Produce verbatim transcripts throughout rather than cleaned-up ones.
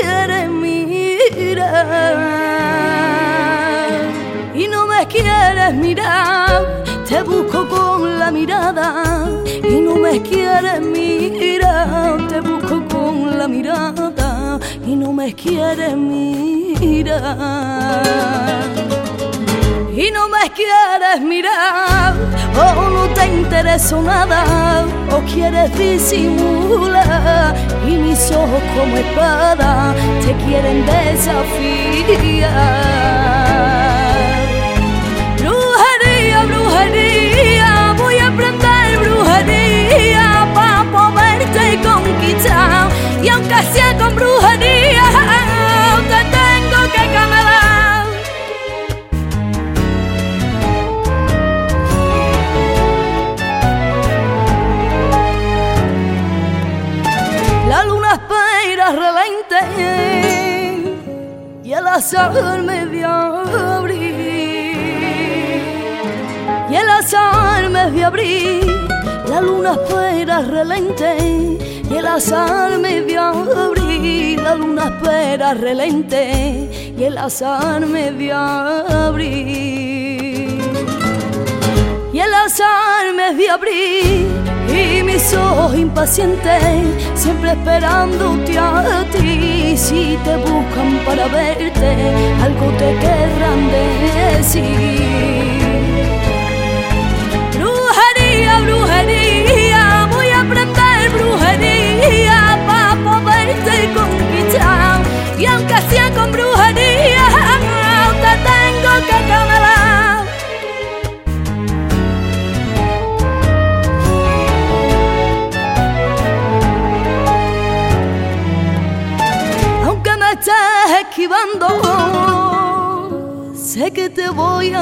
quieres mirar y no me quieres mirar. Te busco con la mirada y no me quieres mirar. Te busco con la mirada y no me quieres mirar. Y no me quieres mirar, o no te interesa nada, o quieres disimular, y mis ojos como espada te quieren desafiar. Brujería, brujería, voy a aprender brujería para poderte conquistar, y aunque sea con brujería, te tengo que ganar. La luna espera relente y el azar me dio a abrir, y el azar me dio a abrir. La luna espera relente y el azar me dio a abrir. La luna espera relente y el azar me dio a abrir. Y el azar me dio a abrir, y mis ojos impacientes siempre esperándote a ti. Si te buscan para verte, algo te querrán decir. Brujería, brujería, voy a aprender brujería para poderte conquistar, y aunque sea con brujería, te tengo que ganar. Estás esquivando, sé que te voy a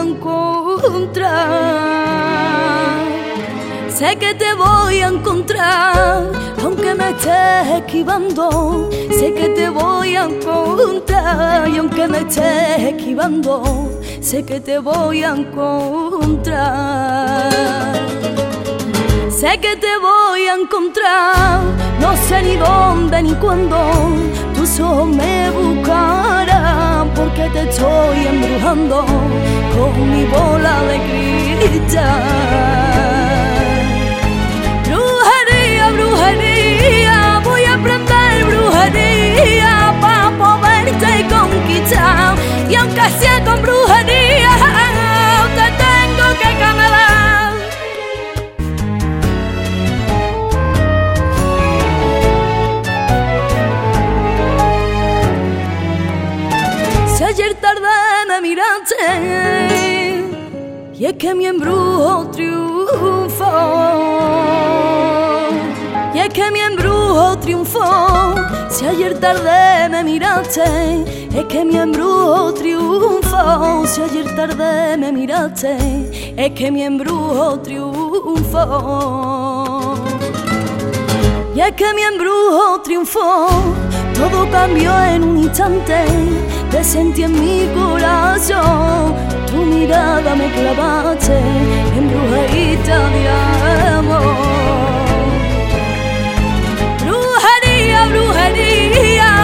encontrar, sé que te voy a encontrar, aunque me estés esquivando, sé que te voy a encontrar, y aunque me estés esquivando, sé que te voy a encontrar. Sé que te voy a encontrar, no sé ni dónde ni cuándo, tus ojos me buscarán, porque te estoy embrujando con mi bola de cristal. Brujería, brujería, voy a aprender brujería para poderte conquistar, y aunque sea con brujería, te tengo que ganar. Ayer tarde me miraste, y es que mi embrujo triunfó, y es que mi embrujo triunfó. Si ayer tarde me miraste, es que mi embrujo triunfó. Si ayer tarde me miraste, es que mi embrujo triunfó. Y es que mi embrujo triunfó, todo cambió en un instante. Te sentí en mi corazón, tu mirada me clavaste, embrujadita de amor. Brujería, brujería,